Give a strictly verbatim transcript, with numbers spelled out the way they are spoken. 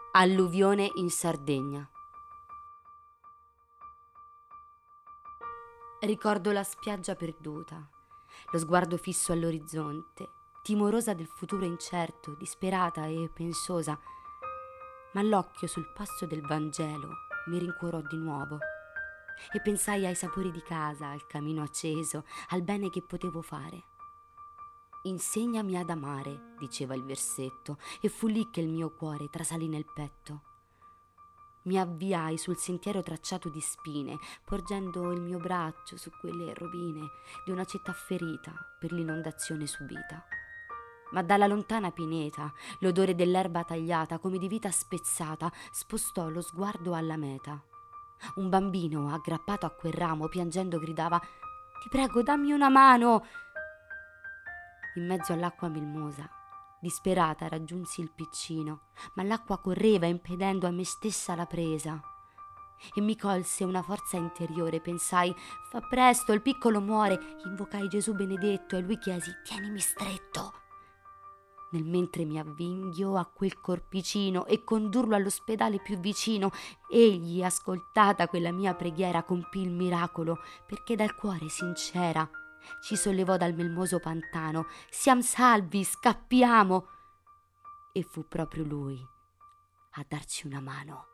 Alluvione in Sardegna. Ricordo la spiaggia perduta, lo sguardo fisso all'orizzonte, timorosa del futuro incerto, disperata e pensosa, ma l'occhio sul passo del Vangelo mi rincuorò di nuovo e pensai ai sapori di casa, al camino acceso, al bene che potevo fare. Insegnami ad amare, diceva il versetto, e fu lì che il mio cuore trasalì nel petto. Mi avviai sul sentiero tracciato di spine, porgendo il mio braccio su quelle rovine di una città ferita per l'inondazione subita. Ma dalla lontana pineta, l'odore dell'erba tagliata come di vita spezzata, spostò lo sguardo alla meta. Un bambino aggrappato a quel ramo, piangendo, gridava: «Ti prego, dammi una mano!» In mezzo all'acqua melmosa, disperata, raggiunsi il piccino, ma l'acqua correva impedendo a me stessa la presa. E mi colse una forza interiore, pensai: «Fa presto, il piccolo muore!» Invocai Gesù benedetto e lui chiesi: «Tienimi stretto!» Nel mentre mi avvinghio a quel corpicino e condurlo all'ospedale più vicino, egli, ascoltata quella mia preghiera, compì il miracolo, perché dal cuore sincera ci sollevò dal melmoso pantano: «Siam salvi, scappiamo!» E fu proprio lui a darci una mano.